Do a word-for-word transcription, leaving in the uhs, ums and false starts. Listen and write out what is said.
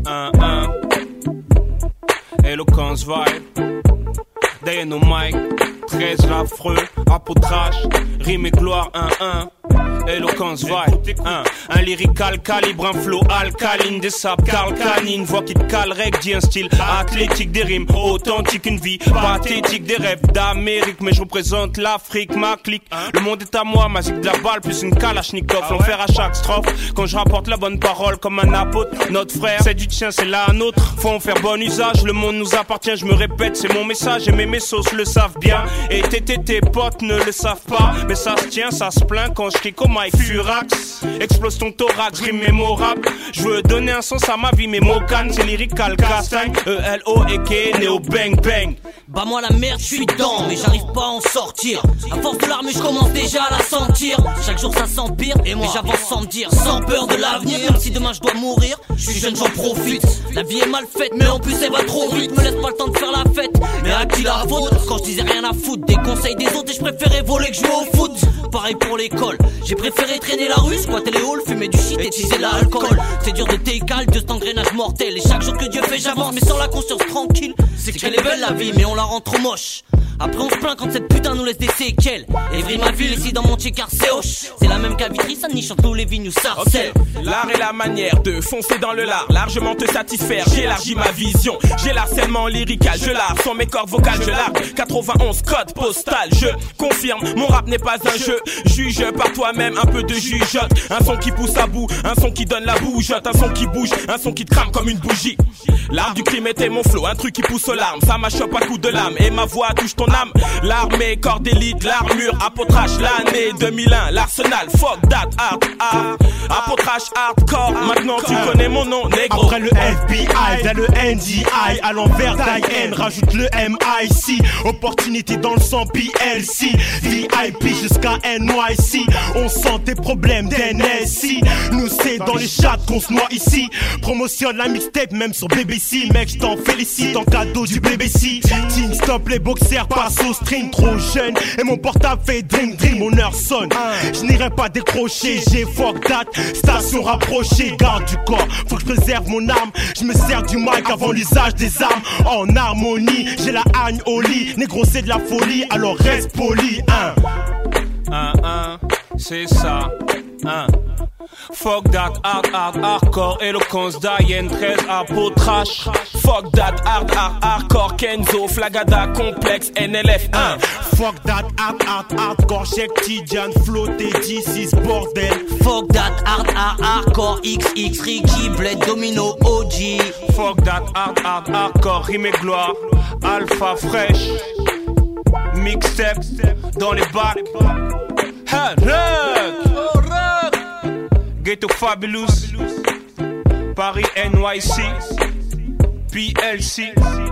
un, un. Eloquence vibe. Derrière nos mics, treize l'affreux, apôtrage, rime et gloire, un, un. Eloquence vibe, un, un lyrical calibre, un flow alcaline, des sables calcanines, voix qui te cale, rec, dit un style athlétique, des rimes authentiques, une vie pathétique, des rêves d'Amérique, mais je représente l'Afrique, ma clique, le monde est à moi, ma zig de la balle, plus une kalachnikov, l'enfer à chaque strophe, quand je rapporte la bonne parole comme un apôtre, notre frère, c'est du tien, c'est la nôtre, faut en faire bon usage, le monde nous appartient, je me répète, c'est mon message, et mes messos le savent bien, et tes, tes, tes potes ne le savent pas, mais ça se tient, ça se plaint quand je kick au Mike Furax, explose ton thorax, rime mémorable. Je veux donner un sens à ma vie, mes mots cannes, c'est lyrical castagne. E L O et K, Néo Bang Bang. Bah moi la merde, je suis dedans, mais j'arrive pas à en sortir. À force de larmes, je commence déjà à la sentir. Chaque jour ça s'empire, et moi j'avance sans me dire, sans peur de l'avenir. Même si demain je dois mourir, je suis jeune, j'en profite. La vie est mal faite, mais en plus elle va trop vite. Me laisse pas le temps de faire la fête, mais à qui la faute? Quand je disais rien à foutre, des conseils des autres, et je préférais voler que jouer au foot. Pareil pour l'école, j'ai préféré traîner la rue, squatter les halls, fumer du shit et teaser l'alcool. C'est dur de t'écaler de cet engrenage mortel. Et chaque jour que Dieu fait j'avance, mais sans la conscience tranquille. C'est qu'elle est belle la vie, mais on la rend trop moche. Après on se plaint quand cette putain nous laisse des séquelles. Évry ma ville ici dans mon checker c'est hoche. C'est la même qu'à Vitry, ça niche entre nous les vignes nous sarcelles. Okay. L'art est la manière de foncer dans le lard, largement te satisfaire, j'élargis ma vision. J'ai l'harcèlement lyrical, je largue, sans mes cordes vocales je largue. quatre-vingt-onze code postal, je confirme, mon rap n'est pas un jeu. Juge par toi-même un peu de jugeote. Un son qui pousse à bout, un son qui donne la bougeotte. Un son qui bouge, un son qui te crame comme une bougie. L'art du crime était mon flow, un truc qui pousse aux larmes. Ça m'achoppe à coups de lame et ma voix touche ton âme. L'armée, corps d'élite, l'armure, apôtrage, l'année deux mille un, l'arsenal, fuck that, art, art. Apôtrage, hardcore, maintenant tu connais mon nom, négro. Après le F B I, vient le N D I, à l'envers d'I N, rajoute le M I C. Opportunité dans le sang, P L C. V I P jusqu'à N Y C. On sent tes problèmes d'N S C. Nous c'est dans les chats qu'on se noie ici. Promotionne la mixtape même sur B B C. Mec j't'en félicite en cadeau du B B C. Team stop les boxers passent au string. Trop jeune et mon portable fait dream dream. Mon heure sonne, je n'irai pas décrocher. J'ai fuck that, station rapprochée. Garde du corps, faut que je préserve mon âme. Je me sers du mic avant l'usage des armes. En harmonie, j'ai la haine au lit. Négro c'est de la folie, alors reste poli. Hein. Un, un, c'est ça, un. Fuck that, hard, hard, hardcore, éloquence, Diane, treize, apôtrage. Fuck that, hard, hard, hardcore, Kenzo, Flagada, complexe, N L F un. Fuck that, hard, hard, hardcore, check Tidiane, flotté, dix-six, bordel. Fuck that, hard, hard, hardcore, X X, Ricky, Bled, Domino, O G. Fuck that, hard, hard, hardcore, rime et gloire, Alpha Fresh. Mixtape, dans les bacs. Hey, rock! Ghetto Fabulous, Paris N Y C, P L C.